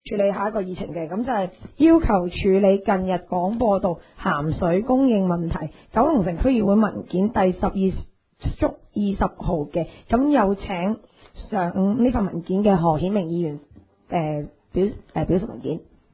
處理下一個議程嘅，咁就係要求處理近日廣播道鹹水供應問題，九龍城區議會文件第12/20號嘅，咁有請上呢份文件嘅何顯明議員表述文件。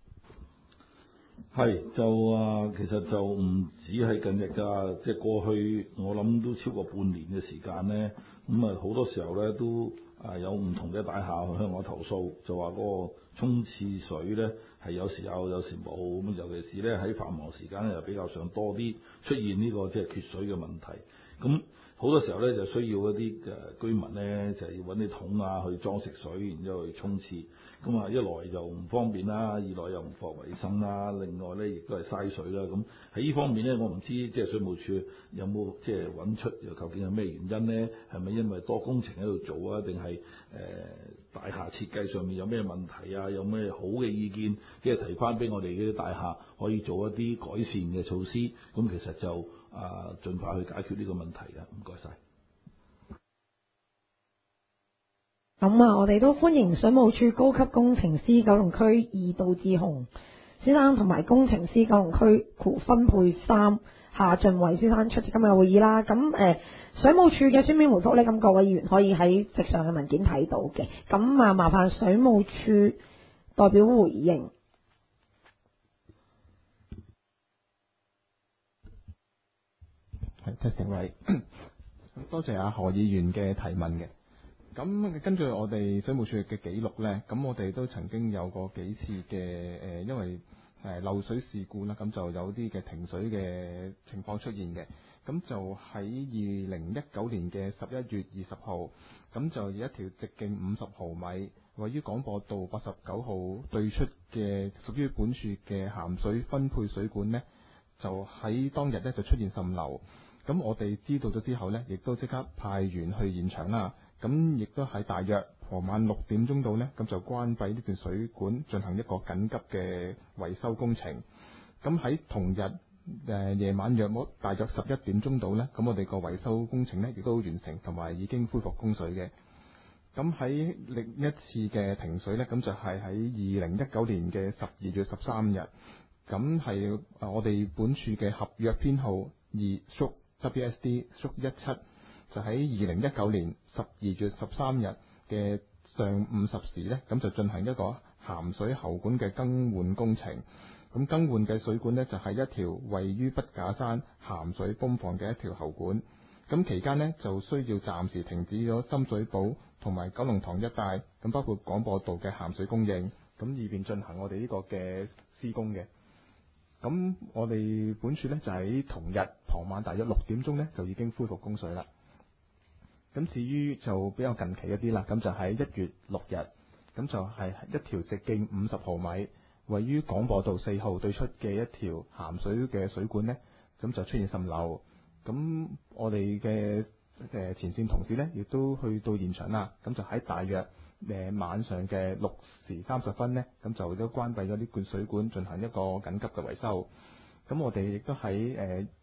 係其實就唔止係近日㗎，即係過去我諗都超過半年嘅時間呢。咁好多時候呢都有唔同嘅大廈向我投訴，就話嗰個沖廁水呢係有時有，有時冇，咁尤其是呢喺繁忙時間呢，又比較上多啲出現呢個即係缺水嘅問題。咁好多時候呢，就需要一啲居民呢，就係要揾啲桶去裝食水，然之後去沖廁。咁一來就唔方便啦，二來又唔符合衞生啦，另外呢亦都係嘥水啦。咁喺呢方面呢，我唔知即係水務署有冇即係揾出究竟係咩原因呢？係咪因為多工程喺度做啊？定係大廈設計上面有咩問題啊？有咩好嘅意見，即係提翻俾我哋嗰啲大廈可以做一啲改善嘅措施。咁其實就盡快去解決呢個問題嘅。唔該晒。 咁我哋都歡迎水務署高級工程師九龍區2杜志雄先生同埋工程師九龍區分配3夏俊偉先生出席今日嘅會議啦。咁水務署嘅書面回覆呢，咁各位議員可以喺席上嘅文件睇到嘅。咁麻煩水務署代表回應。 係，testing位，多謝何議員嘅提問嘅。咁根據我哋水務署嘅記錄呢，咁我哋都曾經有過幾次嘅因為漏水事故啦，咁就有啲嘅停水嘅情況出現嘅。咁就喺2019年嘅11月20號，咁就有一條直徑50毫米，位於廣播道89號對出嘅屬於本署嘅鹹水分配水管呢，就喺當日呢就出現滲漏。咁我哋知道咗之後呢，亦都即刻派員去現場啦。咁亦都喺大約傍晚6點鐘度呢，咁就關閉呢段水管，進行一個緊急嘅維修工程。咁喺同日夜晚約莫大約11點鐘度呢，咁我哋個維修工程呢亦都完成，同埋已經恢復供水嘅。咁喺另一次嘅停水呢，咁就係喺2019年嘅12月13日。咁係我哋本署嘅合約編號2/WSD/17。就喺2019年12月13日嘅上午10時呢，咁就進行一個鹹水喉管嘅更換工程。咁更換嘅水管呢，就係一條位於筆架山鹹水泵房嘅一條喉管。咁期間呢，就需要暫時停止咗深水埗同埋九龍塘一帶，咁包括廣播道嘅鹹水供應，咁以便進行我哋呢個嘅施工嘅。咁我哋本署呢，就喺同日傍晚大約6點鐘呢，就已經恢復供水啦。咁至於就比較近期一啲啦，咁就喺1月6日，咁就係一條直徑50毫米，位於廣播道4號對出嘅一條鹹水嘅水管呢，咁就出現滲漏。咁我哋嘅前線同事呢，亦都去到現場啦，咁就喺大約晚上嘅6時30分呢，咁就都關閉咗呢罐水管，進行一個緊急嘅維修。咁我哋亦都喺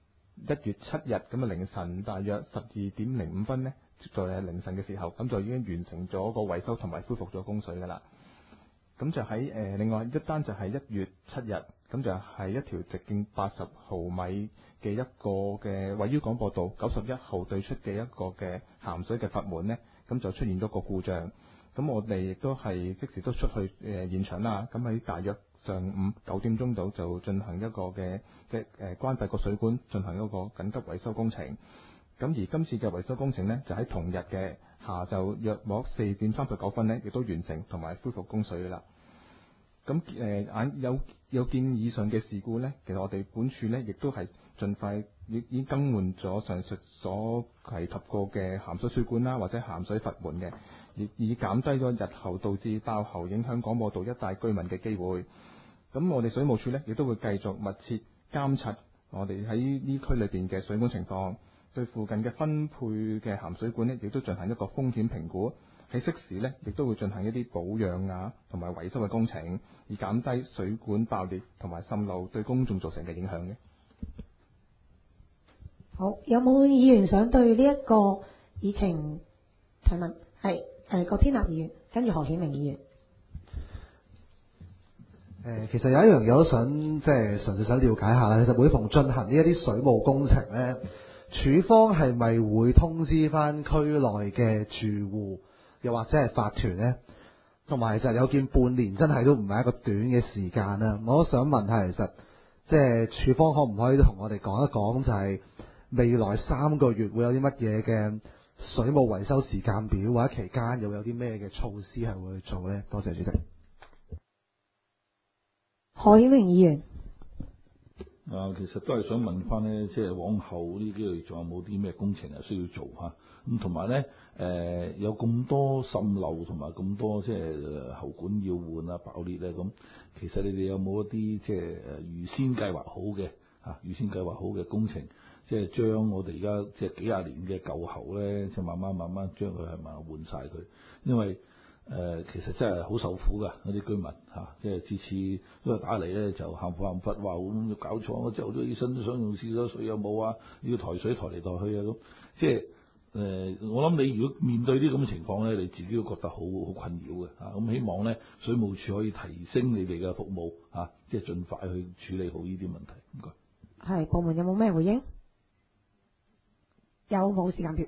1月7日咁嘅凌晨大約12:05分呢，在凌晨嘅時候，咁就已經完成咗個維修同埋恢復咗供水噶啦。咁就喺另外一單就係1月7日，咁就係一條直徑80毫米嘅一個嘅位於廣播道91號對出嘅一個嘅鹹水嘅閥門呢，咁就出現咗個故障。咁我哋亦都係即時都出去現場啦。咁喺大約上午9點鐘度就進行一個嘅關閉個水管，進行一個緊急維修工程。咁而今次嘅維修工程呢，就喺同日嘅下晝約莫4點39分呢，亦都完成同埋恢復供水啦。咁有見以上嘅事故呢，其實我哋本署呢，亦都係盡快已經更換咗上述所提及過嘅鹹水水管啦，或者鹹水閥門嘅，以減低咗日後導致爆喉影響廣播道一帶居民嘅機會。咁我哋水務署呢，亦都會繼續密切監察我哋喺呢區裏邊嘅水管情況。對附近嘅分配嘅鹹水管呢，亦都進行一個風險評估，喺適時呢，亦都會進行一啲保養同埋維修嘅工程，以減低水管爆裂同埋滲漏對公眾造成嘅影響嘅。 好，有冇議員想對呢一個議程提問？係郭天立議員，跟住何顯明議員。 其實有一樣嘢我都想即係純粹想了解下啦。其實每逢進行呢一啲水務工程呢，署方係咪會通知翻區內嘅住戶，又或者係法團呢？同埋其實有見半年真係都唔係一個短嘅時間啦。我都想問下，其實即係署方可唔可以同我哋講一講，就係未來3個月會有啲乜嘢嘅水務維修時間表，或者期間又有啲咩嘅措施係會去做呢？多謝主席。 何顯明議員。 其實都係想問翻呢，即係往後呢幾個月仲有冇啲咩工程係需要做嚇？咁同埋呢，有咁多滲漏同埋咁多即係喉管要換啊、爆裂咧，咁其實你哋有冇一啲即係預先計劃好嘅預先計劃好嘅工程，即係將我哋而家即係幾廿年嘅舊喉咧，即係慢慢將佢係咪換晒佢？因為其實真係好受苦㗎，嗰啲居民即係次次都係打嚟咧就喊苦喊忽，話咁要搞錯，我朝頭早起身都想用廁所水有冇啊？要抬水抬嚟抬去啊咁，即係我諗你如果面對啲咁嘅情況咧，你自己都覺得好困擾嘅咁希望咧水務署可以提升你哋嘅服務即係盡快去處理好呢啲問題。唔該。 係部門有冇咩回應？有冇時間表？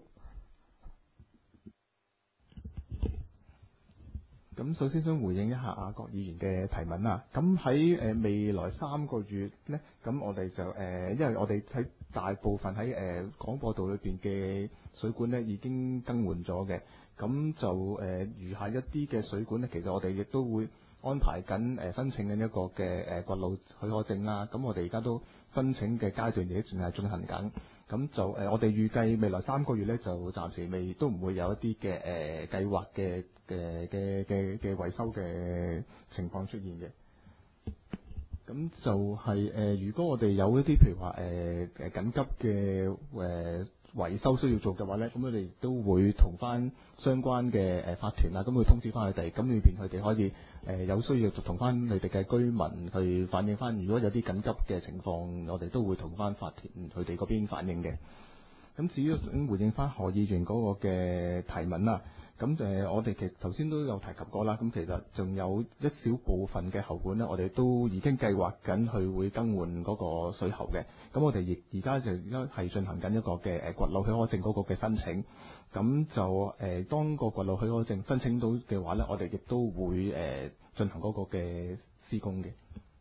咁首先想回應一下郭議員嘅提問啦。咁喺未來3個月呢，咁我哋就因為我哋喺大部分喺廣播道裏邊嘅水管呢已經更換咗嘅，咁就餘下一啲嘅水管呢，其實我哋亦都會安排緊申請緊一個嘅掘路許可證啦。咁我哋而家都申請嘅階段亦都仲係進行緊。咁就我哋預計未來3個月呢，就暫時都唔會有一啲嘅計劃嘅維修嘅情況出現嘅。咁就係如果我哋有一啲譬如話緊急嘅維修需要做嘅話呢，咁我哋都會同翻相關嘅法團啊，咁會通知翻佢哋，咁裏邊佢哋可以有需要就同翻你哋嘅居民去反映翻，如果有啲緊急嘅情況，我哋都會同翻法團佢哋嗰邊反映嘅。咁至於想回應翻何議員嗰個嘅提問啦，咁我哋其實頭先都有提及過啦。咁其實仲有一小部分嘅喉管呢，我哋都已經計劃緊去會更換嗰個水喉嘅。咁我哋亦而家係進行緊一個嘅掘路許可證嗰個嘅申請。咁就當個掘路許可證申請到嘅話呢，我哋亦都會進行嗰個嘅施工嘅。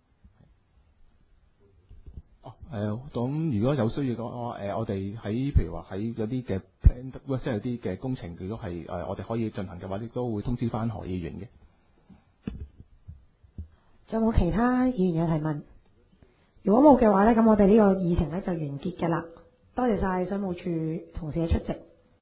咁如果有需要嘅話，我哋譬如話喺有啲嘅 plan， 即係有啲嘅工程，如果係我哋可以進行嘅話，亦都會通知翻何議員嘅。 仲有冇其他議員嘅提問？如果冇嘅話呢，咁我哋呢個議程呢就完結㗎啦。多謝晒水務署同事嘅出席。